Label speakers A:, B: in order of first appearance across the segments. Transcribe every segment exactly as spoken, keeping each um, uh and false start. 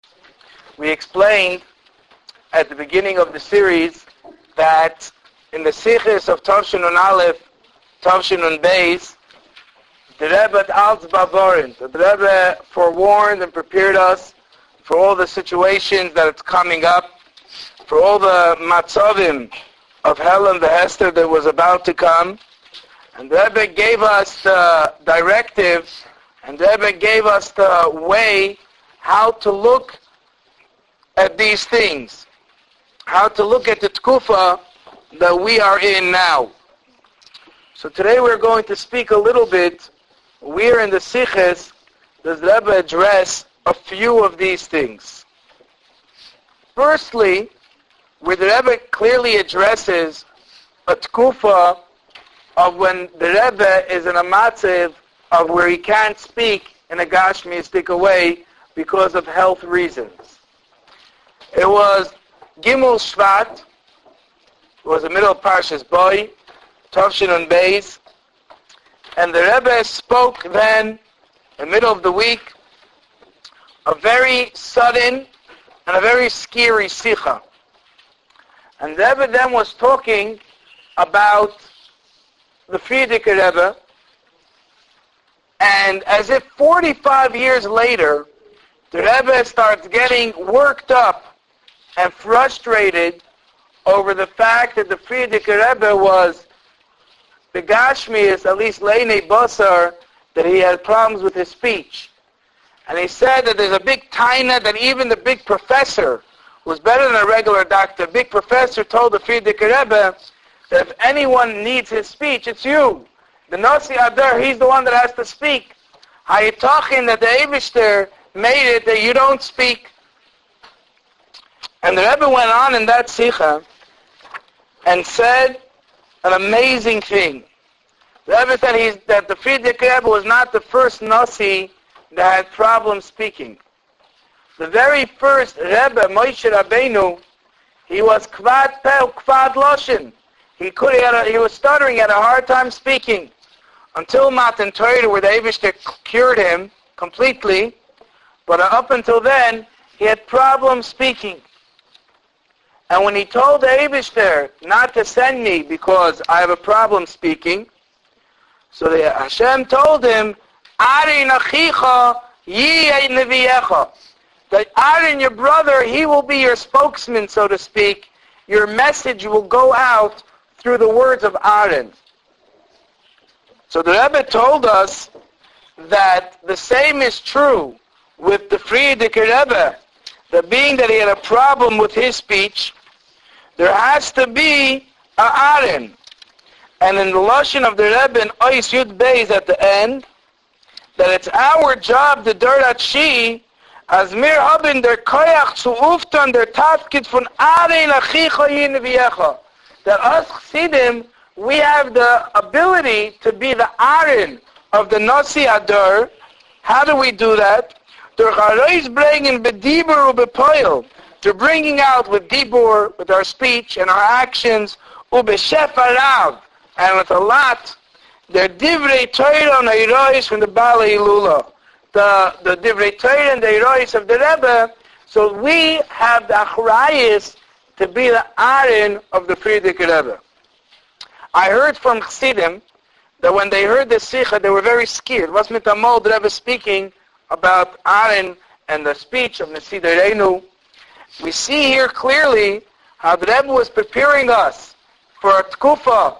A: We explained at the beginning of the series that in the Sichos of Tavshin Nun Aleph, Tavshin Nun Beis, the Rebbe Alts Bavorin, the Rebbe forewarned and prepared us for all the situations that it's coming up, for all the matzavim of Hell and the Hester that was about to come. And the Rebbe gave us the directive, and the Rebbe gave us the way how to look at these things, how to look at the tkufa that we are in now. So today we're going to speak a little bit. We're in the Sichos. Does the Rebbe address a few of these things? Firstly, where the Rebbe clearly addresses a tkufa of when the Rebbe is in a matziv of where he can't speak in a gashmiistic way because of health reasons. It was Gimel Shvat. It was the middle of Parshas Boy, Tavshin Nun Beis, and the Rebbe spoke then, in the middle of the week, a very sudden and a very scary sicha. And the Rebbe then was talking about the Frierdiker Rebbe, and as if forty-five years later, the Rebbe starts getting worked up and frustrated over the fact that the Frierdiker Rebbe was the Gashmias, at least Leinei Basar, that he had problems with his speech. And he said that there's a big taina that even the big professor, who was better than a regular doctor, the big professor told the Frierdiker Rebbe that if anyone needs his speech, it's you. The Nasi Adar, he's the one that has to speak. How you talking that the Eibishter made it that you don't speak? And the Rebbe went on in that Sicha and said an amazing thing. The Rebbe said he's, that the Frierdiker Rebbe was not the first Nasi that had problems speaking. The very first Rebbe, Moshe Rabbeinu, he was kvad pel, kvad loshen. He could, he, had a, he was stuttering, he had a hard time speaking. Until Matan Torah, where the Eibishter cured him completely. But up until then, he had problems speaking. And when he told the Eibishter not to send me because I have a problem speaking, so the Hashem told him, Arin achicha yiyeh neviecha. That Aaron, your brother, he will be your spokesman, so to speak. Your message will go out through the words of Aaron. So the Rebbe told us that the same is true with the Frierdiker Rebbe. That being that he had a problem with his speech, there has to be a Aaron. And in the Lashon of the Rebbe in Ois Yud Beis at the end, that it's our job, the Durat Shi, as mir haben der Koyach zu uftan der Tafkid von Aaron achicha yineviecha. That us Chassidim, we have the ability to be the Aaron of the Nasi Adar. How do we do that? Durch Arois bringen bedibur ubepoil. To bringing out with dibur, with our speech and our actions, ubeshef arav, and with a lot, der divrei Torah and Eirois from the Baalei Hilula. The, the divrei Torah and the Eirois of the Rebbe, so we have the achrayis to be the Aaron of the Frierdiker Rebbe. I heard from Chassidim that when they heard the Sicha, they were very scared. Was mit Amol, the Rebbe speaking about Aaron and the speech of Nasi Dereinu. We see here clearly how the Rebbe was preparing us for a tkufa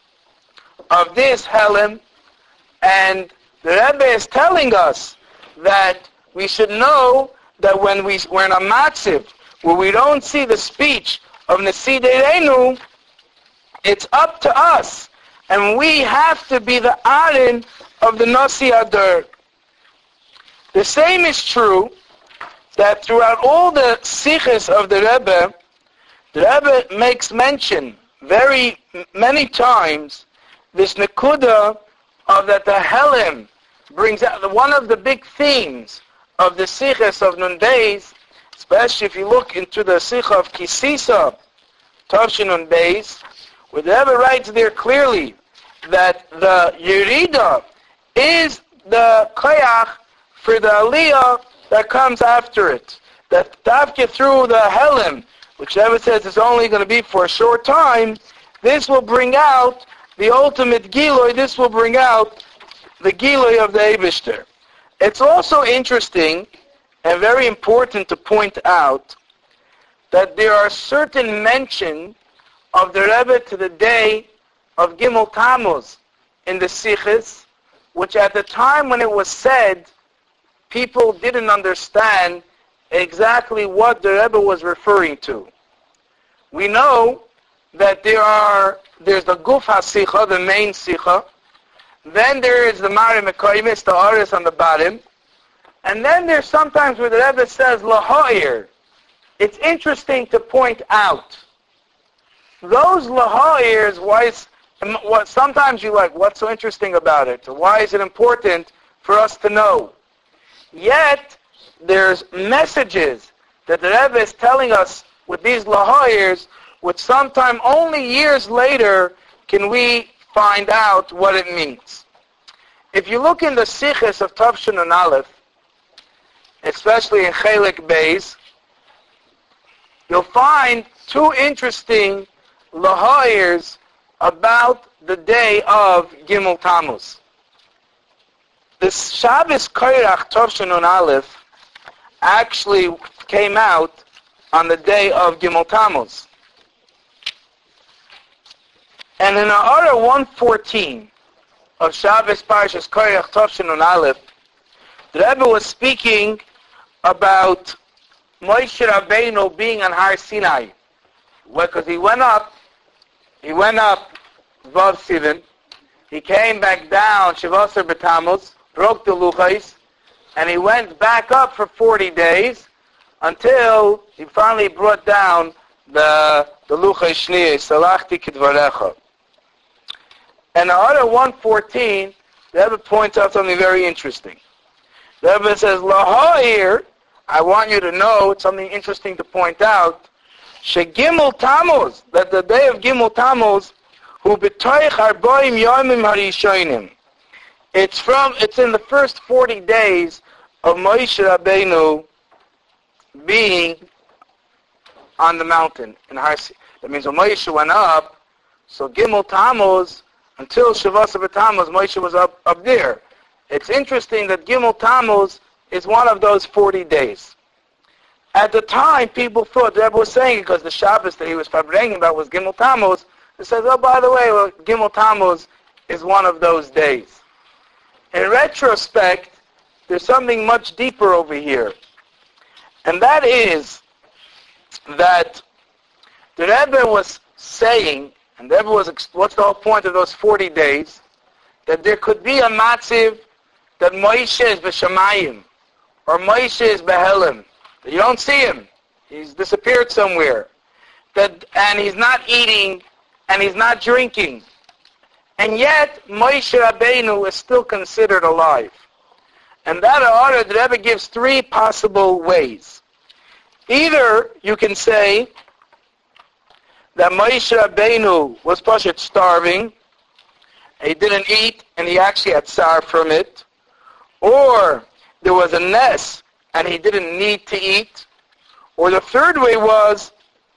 A: of this Helim, and the Rebbe is telling us that we should know that when we, we're in a matziv, where we don't see the speech of Nasi Dereinu, it's up to us, and we have to be the Aaron of the Nasi Adar. The same is true that throughout all the Sichos of the Rebbe, the Rebbe makes mention very many times this Nekuda of that the Helim brings out. One of the big themes of the Sichos of Nun Beis, especially if you look into the Sicha of Kisisa, Tavshin Nun Beis, where the Rebbe writes there clearly that the Yerida is the Koyach for the Aliyah that comes after it. that Tafke through the Helim, which Rebbe says is only going to be for a short time, this will bring out the ultimate Giloy, this will bring out the Giloy of the Eibishter. It's also interesting and very important to point out that there are certain mention of the Rebbe to the day of Gimel Tammuz in the Sichos, which at the time when it was said, people didn't understand exactly what the Rebbe was referring to. We know that there are, there's the Guf HaSicha, the main Sicha, then there is the Mari Mekaymis, the Aris on the bottom, and then there's sometimes where the Rebbe says Lahoir. It's interesting to point out, those Lahoirs, why is, what, sometimes you like, what's so interesting about it? Why is it important for us to know? Yet, there's messages that the Rebbe is telling us with these Lahoirs, which sometime only years later can we find out what it means. If you look in the Sichos of Tavshin and Aleph, especially in Chelik Beis, you'll find two interesting Lahoirs about the day of Gimel Tammuz. The Shabbos Koirach Tavshin and Aleph actually came out on the day of Gimel Tammuz. And in Order one fourteen of Shabbos Parshas Koirach Tavshin and Aleph, the Rebbe was speaking about Moshe Rabbeinu being on Har Sinai. Because he went up, he went up Vav Sivan, he came back down Shavasar B'Tammuz, broke the Luchais, and he went back up for forty days until he finally brought down the the Luchais Shniyah, Salachti Kidvarecha. And in Order one fourteen, the Rebbe points out something very interesting. The Rebbe says, Lahoir, I want you to know, it's something interesting to point out, She Gimel Tammuz, that the day of Gimel Tammuz, Hu B'toich Arboim Yomim Harishonim. It's from, it's in the first forty days of Moshe Rabbeinu being on the mountain in Har Sinai. That means when Moshe went up, so Gimel Tammuz, until Shavas B'Tammuz, Moshe was up, up there. It's interesting that Gimel Tammuz is one of those forty days. At the time, people thought, the Rebbe was saying, because the Shabbos that he was bringing about was Gimel Tammuz, he says, oh, by the way, well, Gimel Tammuz is one of those days. In retrospect, there's something much deeper over here. And that is that the Rebbe was saying, and the Rebbe was, what's the whole point of those forty days? That there could be a matziv that Moshe is b'shamayim, or Moshe is b'helim. That you don't see him. He's disappeared somewhere. That, and he's not eating, and he's not drinking. And yet, Moshe Rabbeinu is still considered alive. And that order, the Rebbe gives three possible ways. Either you can say that Moshe Rabbeinu was pashat starving, he didn't eat, and he actually had tsar from it. Or there was a ness, and he didn't need to eat. Or the third way was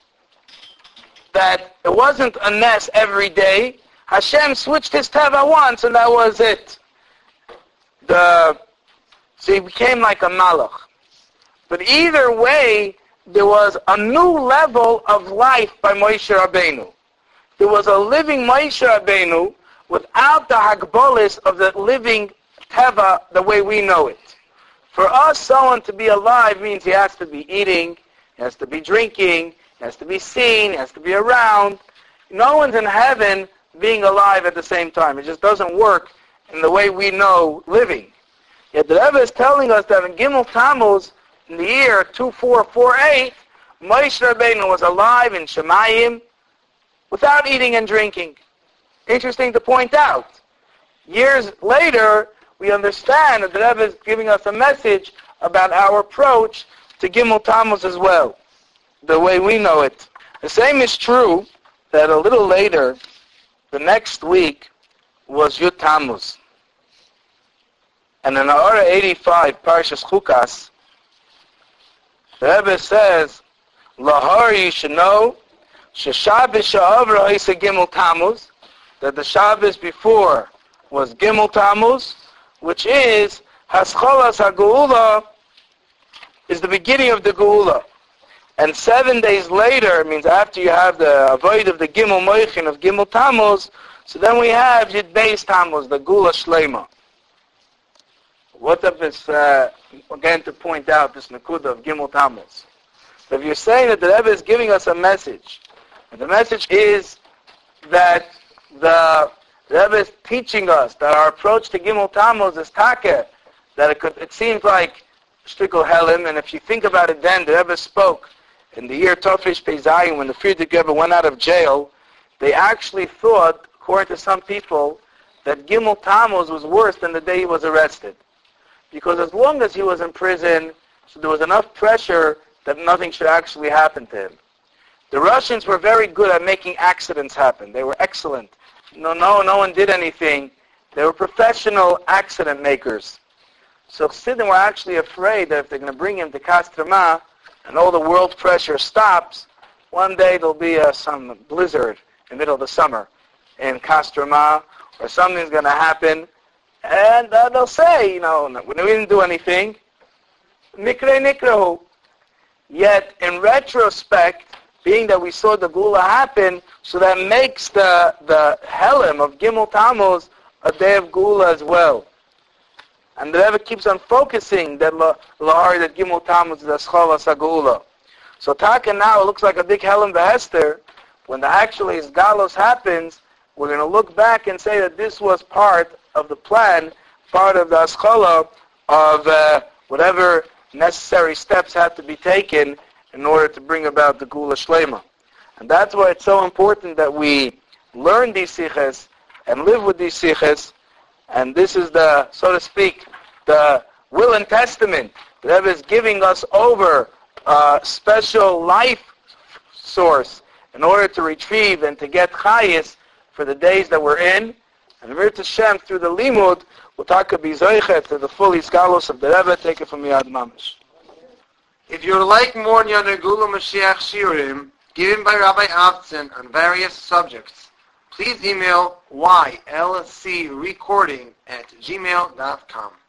A: that it wasn't a ness every day. Hashem switched his teva once, and that was it. The, so he became like a malach. But either way, there was a new level of life by Moshe Rabbeinu. There was a living Moshe Rabbeinu without the hagbolis of the living teva the way we know it. For us, someone to be alive means he has to be eating, he has to be drinking, he has to be seen, he has to be around. No one's in heaven being alive at the same time. It just doesn't work in the way we know living. Yet the Rebbe is telling us that in Gimel Tammuz, in the year two four four eight, Moshe Rabbeinu was alive in Shemayim without eating and drinking. Interesting to point out. Years later, we understand that the Rebbe is giving us a message about our approach to Gimel Tammuz as well, the way we know it. The same is true that a little later, the next week, was Yud Tammuz. And in Orah eighty-five, Parshas Chukas, The Rebbe says, Lahar, you should know, Sheshabes Sha'avra Isa Gimel Tammuz, that the Shabbos before was Gimel Tammuz, which is Hascholas HaGeula, is the beginning of the Geula. And seven days later, means after you have the avoid of the Gimel Moichin of Gimel Tammuz, so then we have Yud Beis Tammuz, the Geula Shleima. What of this, uh, again to point out this Nakuda of Gimel Tammuz. So if you're saying that the Rebbe is giving us a message, and the message is that the, the Rebbe is teaching us that our approach to Gimel Tammuz is Takeh, that it, could, it seems like Shtickle Helim, and if you think about it then, the Rebbe spoke in the year Tofresh Pei Zayin, when the Frierdiker Rebbe went out of jail, they actually thought, according to some people, that Gimel Tammuz was worse than the day he was arrested. Because as long as he was in prison, so there was enough pressure that nothing should actually happen to him. The Russians were very good at making accidents happen. They were excellent. No, no, no one did anything. They were professional accident makers. So Chassidim were actually afraid that if they're going to bring him to Kostroma, and all the world pressure stops, one day there'll be a, some blizzard in the middle of the summer in Kostroma, or something's going to happen, and uh, they'll say, you know, we didn't do anything. Mikre nikrahu. Yet, in retrospect, being that we saw the Geula happen, so that makes the, the Helim of Gimel Tammuz a day of Geula as well. And the Rebbe keeps on focusing that Lahari, that Gimel Tammuz is Hascholas HaGeula. So Taka now it looks like a big Helim V'Hester. When the actually Galos happens, we're going to look back and say that this was part of the plan, part of the Hascholah of uh, whatever necessary steps had to be taken in order to bring about the Geula Shleima. And that's why it's so important that we learn these siches and live with these siches. And this is the, so to speak, the will and testament. The Rebbe is giving us over a special life source in order to retrieve and to get chayis for the days that we're in. And Mir Hashem, through the limud, we'll talk about Zoichet to the full Iskalos of the Rebbe. Take it from Yad Mamish.
B: If you would like more Nyaner Geula Mashiach Shiurim given by Rabbi Avtzon on various subjects, please email y l c recording at gmail dot com.